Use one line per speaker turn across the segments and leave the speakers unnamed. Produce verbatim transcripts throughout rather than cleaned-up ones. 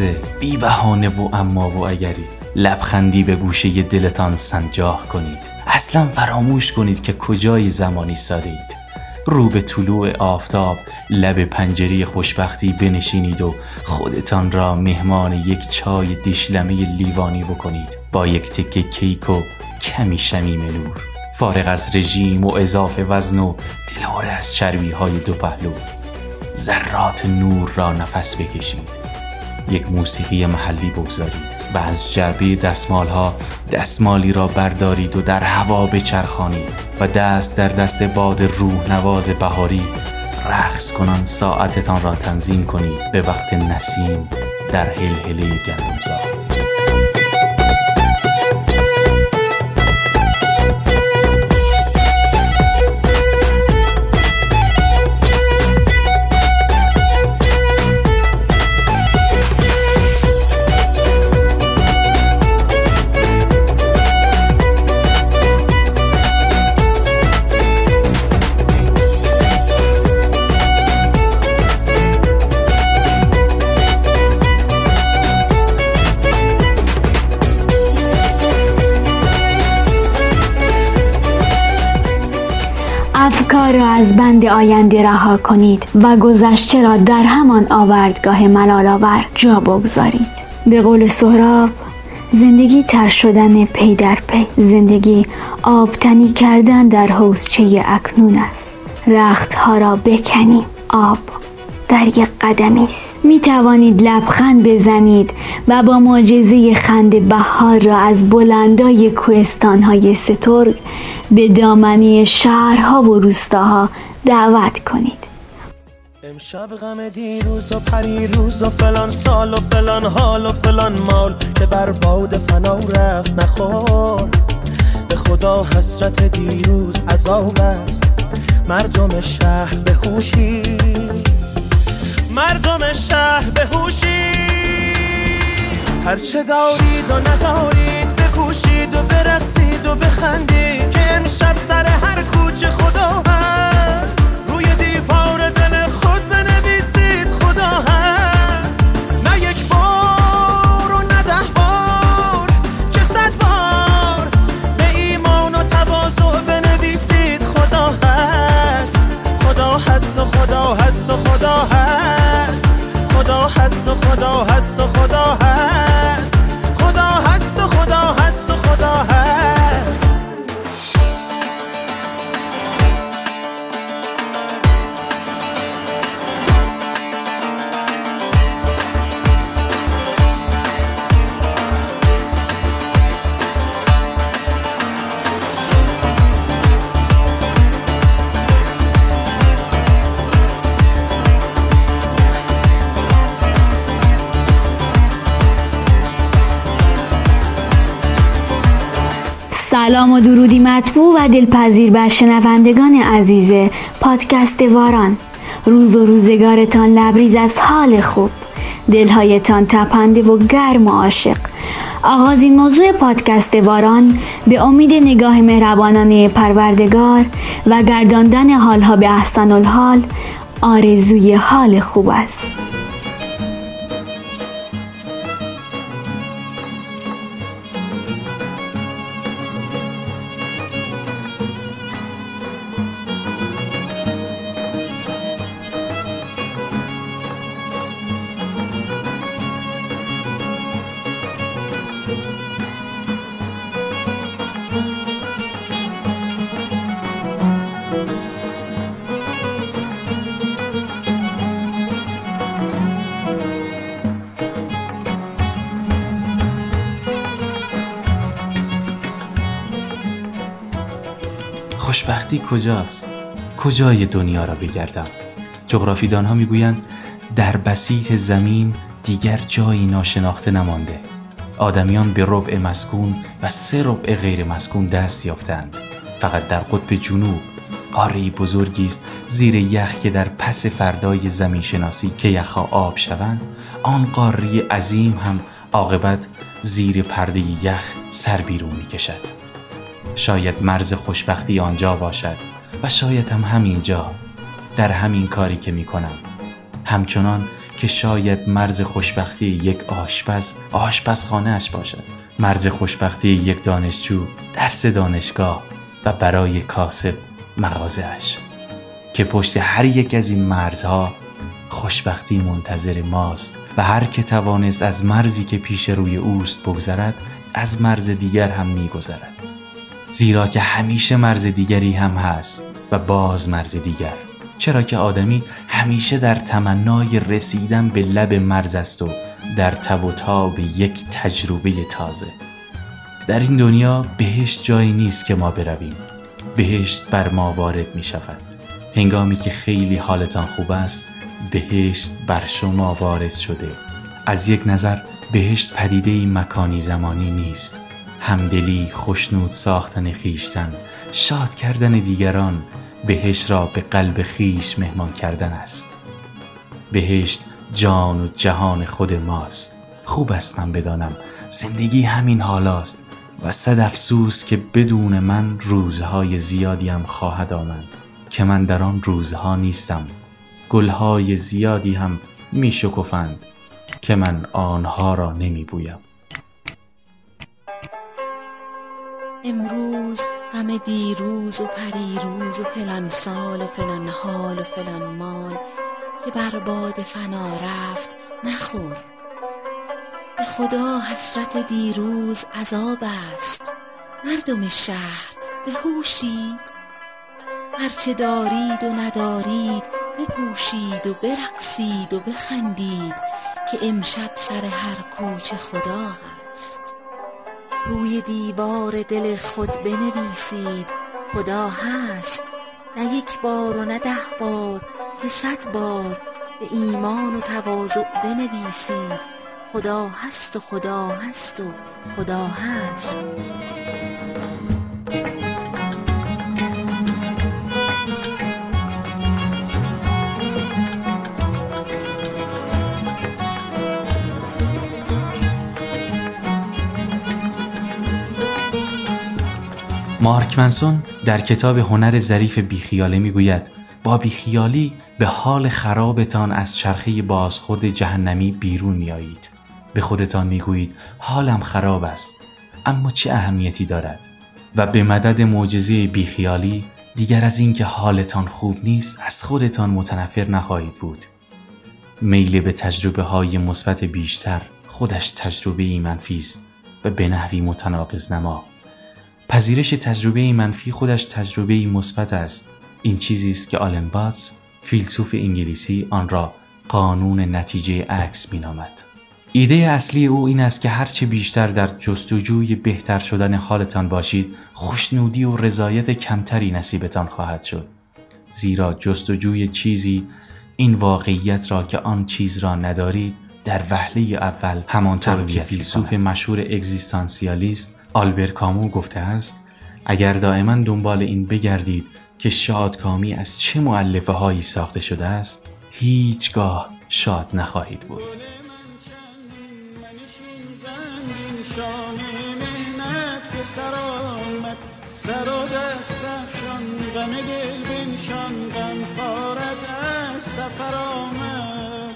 لحظه بی بهانه و اما و اگری لبخندی به گوشه دلتان سنجاه کنید. اصلا فراموش کنید که کجای زمانی سارید. رو به طلوع آفتاب لب پنجره خوشبختی بنشینید و خودتان را مهمان یک چای دیشلمه لیوانی بکنید با یک تکه کیک و کمی شمیم نور، فارغ از رژیم و اضافه وزن و دلهره از چربی های دو پهلو. ذرات نور را نفس بکشید، یک موسیقی محلی بگذارید و از جعبه دستمال ها دستمالی را بردارید و در هوا بچرخانید و دست در دست باد روح نواز بهاری رقص کنان ساعتتان را تنظیم کنید به وقت نسیم در هلهله گندمزار.
افکار را از بند آینده رها کنید و گذشته را در همان آوردگاه ملال‌آور جا بگذارید. به قول سهراب، زندگی تر شدن پی در پی، زندگی آبتنی کردن در حوضچه اکنون است. رختها را بکنیم، آب در یک قدمی است. می توانید لبخند بزنید و با معجزه خنده بهار را از بلندای کوهستان‌های سترگ به دامنه شهرها و روستاها دعوت کنید.
امشب غم دیروز و پریروز و فلان سال و فلان حال و فلان مال که بر باد فنا رفت نخور. به خدا حسرت دیروز عذاب است. مردم شهر به هوشی، مردم شهر به هوشی، هرچه دارید و ندارید بپوشید و برقصید و بخندید که امشب سر هر کوچه خدا هست. روی دیوار دل خود بنویسید خدا هست. نه یک بار و نه ده بار که صد بار به ایمان و تواضع بنویسید خدا هست. خدا هست و خدا هست و خدا هست. خدا هست و خدا هست و خدا هست. خدا هست و خدا هست و خدا هست.
سلام و درودی مطبوع و دلپذیر بر شنوندگان عزیز پادکست واران. روز و روزگارتان لبریز از حال خوب، دلهایتان تپنده و گرم و عاشق. آغازین موضوع پادکست واران به امید نگاه مهربانانه پروردگار و گرداندن حالها به احسن الحال آرزوی حال خوب است.
خوشبختی کجاست؟ کجای دنیا را بگردم؟ جغرافیدان ها میگویند در بسیط زمین دیگر جایی ناشناخته نمانده. آدمیان به ربع مسکون و سه ربع غیر مسکون دست یافتند. فقط در قطب جنوب قاره بزرگی است زیر یخ که در پس فردای زمین شناسی که یخها آب شوند، آن قاره عظیم هم عاقبت زیر پرده یخ سر بیرون می کشد. شاید مرز خوشبختی آنجا باشد و شاید هم همینجا، در همین کاری که می کنم، همچنان که شاید مرز خوشبختی یک آشپز آشپزخانه اش باشد، مرز خوشبختی یک دانشجو درس دانشگاه و برای کاسب مغازه اش، که پشت هر یک از این مرزها خوشبختی منتظر ماست و هر که توانست از مرزی که پیش روی اوست بگذرد از مرز دیگر هم میگذرد، زیرا که همیشه مرز دیگری هم هست و باز مرز دیگر، چرا که آدمی همیشه در تمنای رسیدن به لب مرز است و در تب و تاب یک تجربه تازه. در این دنیا بهشت جایی نیست که ما برویم، بهشت بر ما وارد می شود. هنگامی که خیلی حالتان خوب است بهشت بر شما وارد شده. از یک نظر بهشت پدیده مکانی زمانی نیست، همدلی، خوشنود ساختن خیشتن، شاد کردن دیگران، بهشت را به قلب خیش مهمان کردن است. بهشت جان و جهان خود ماست. خوب است من بدانم زندگی همین حالاست و صد افسوس که بدون من روزهای زیادی هم خواهد آمد که من در آن روزها نیستم. گلهای زیادی هم می شکفند که من آنها را نمی بویم.
امروز غم دیروز و پریروز و فلان سال و فلان حال و فلان مال که بر باد فنا رفت نخور. به خدا حسرت دیروز عذاب است. مردم شهر بهوشید، هرچه دارید و ندارید بپوشید و برقصید و بخندید که امشب سر هر کوچه خدا هست. روی دیوار دل خود بنویسید خدا هست، نه یک بار و نه ده بار که صد بار به ایمان و تواضع بنویسید خدا هست و خدا هست و خدا هست.
مارک منسون در کتاب هنر ظریف بیخیاله میگوید با بیخیالی به حال خرابتان از چرخه بازخورد جهنمی بیرون میایید. به خودتان میگویید حالم خراب است اما چه اهمیتی دارد، و به مدد معجزه بیخیالی دیگر از این که حالتان خوب نیست از خودتان متنفر نخواهید بود. میل به تجربه های مثبت بیشتر خودش تجربه منفی است و به نحوی متناقض نما. پذیرش تجربه منفی خودش تجربه مثبت است. این چیزی است که آلن واتس فیلسوف انگلیسی آن را قانون نتیجه عکس مینامد. ایده اصلی او این است که هرچه بیشتر در جستجوی بهتر شدن حالتان باشید، خوشنودی و رضایت کمتری نصیبتان خواهد شد. زیرا جستجوی چیزی این واقعیت را که آن چیز را ندارید در وهله اول همانطور که فیلسوف مشهور اگزیستانسیالیست آلبر کامو گفته است، اگر دائما دنبال این بگردید که شادکامی از چه مؤلفه هایی ساخته شده است، هیچگاه شاد نخواهید بود.
سر و دست افشان غم دل بنشان، غم خارت از سفر آمد.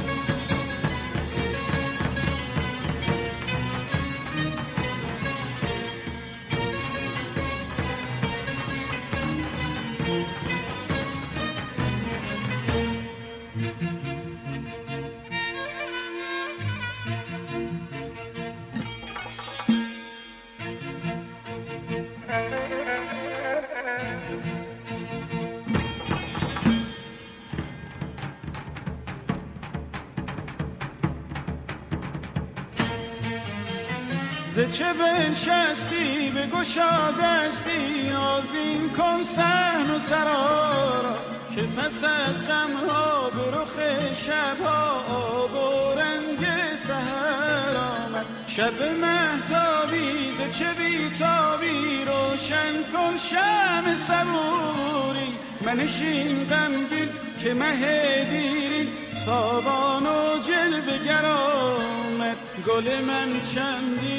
ز چه بنشستی به گشادستی، آذین کن صحن و سرا را که پس از غمها به رخ شبها آب و رنگ سحر آمد. شب مهتابی ز چه بیتابی روشن کن شمع صبوری، منشین غمگین که مه دیرین تابان و جلوه گر آمد. گل من چندین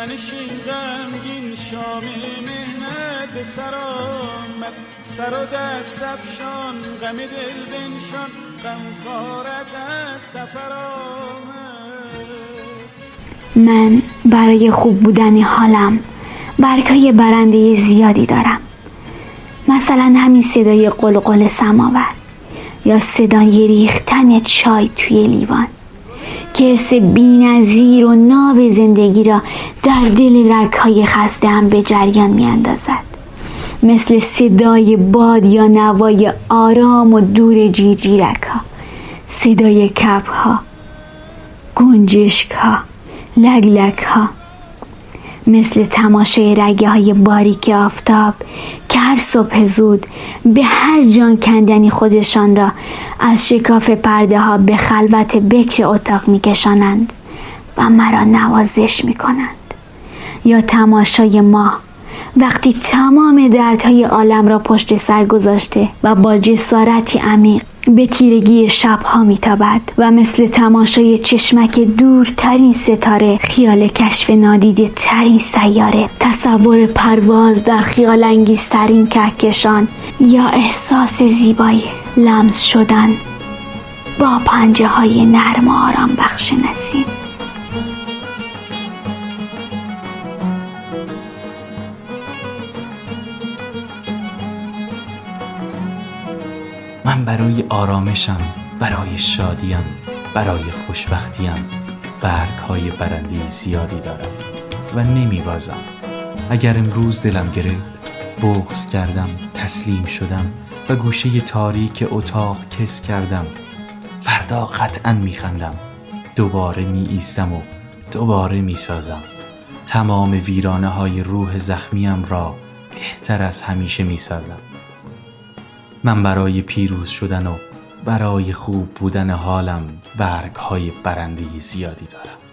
منشین غمگین شام مهنت به سر آمد، سر و دست افشان غم دل بنشان، غمخوارت از سفر آمد.
من برای خوب بودن حالم برگ‌های برنده زیادی دارم، مثلا همین صدای قلقل سماور یا صدای ریختن چای توی لیوان که حس بی‌نظیر و ناب زندگی را در دل رگ‌های خسته هم به جریان می‌اندازد، مثل صدای باد یا نوای آرام و دور جیرجیرک‌ها، صدای کبک‌ها، گنجشک‌ها، لگلگ‌ها، مثل تماشای رگه های باریک آفتاب که هر صبح زود به هر جان کندنی خودشان را از شکاف پرده ها به خلوت بکر اتاق می کشانند و مرا نوازش می کنند. یا تماشای ماه وقتی تمام دردهای عالم را پشت سر گذاشته و با جسارتی عمیق به تیرگی شبها میتابد و مثل تماشای چشمک دورترین ستاره خیال کشف نادیده ترین سیاره، تصور پرواز در خیال انگیزترین کهکشان یا احساس زیبای لمس شدن با پنجه های نرم و آرام بخش نسیم.
من برای آرامشم، برای شادیم، برای خوشبختیم برگ‌های برنده زیادی دارم و نمی‌بازم. اگر امروز دلم گرفت، بغض کردم، تسلیم شدم و گوشه تاریک اتاق کس کردم، فردا قطعاً می‌خندم، دوباره می‌ایستم و دوباره می‌سازم. تمام ویرانه‌های روح زخمیم را بهتر از همیشه می‌سازم. من برای پیروز شدن و برای خوب بودن حالم برگ‌های برنده زیادی دارم.